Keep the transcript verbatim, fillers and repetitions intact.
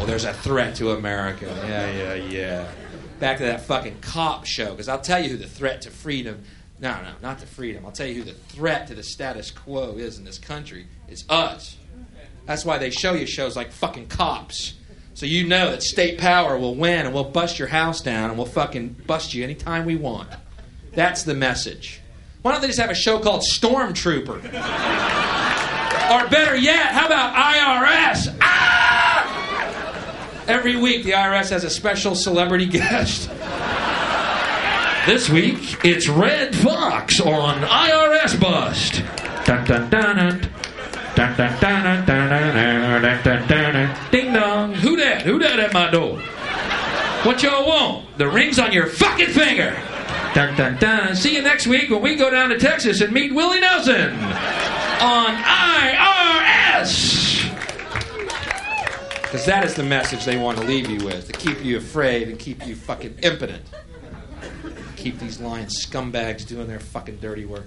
Oh, there's a threat to America. Yeah, yeah, yeah. Back to that fucking cop show, because I'll tell you who the threat to freedom... No, no, not to freedom. I'll tell you who the threat to the status quo is in this country. Is us. That's why they show you shows like fucking Cops. So you know that state power will win and we'll bust your house down and we'll fucking bust you anytime we want. That's the message. Why don't they just have a show called Stormtrooper? Or better yet, how about I R S? Ah! Every week the I R S has a special celebrity guest. This week, it's Red Fox on I R S Bust. Dun, dun, dun, dun. Dun, dun, dun, dun, dun, dun, dun, dun. Ding dong. Who dat? Who dat at my door? What y'all want? The ring's on your fucking finger. Dun, dun, dun. See you next week when we go down to Texas and meet Willie Nelson on I R S. Because that is the message they want to leave you with, to keep you afraid and keep you fucking impotent. Keep these lying scumbags doing their fucking dirty work.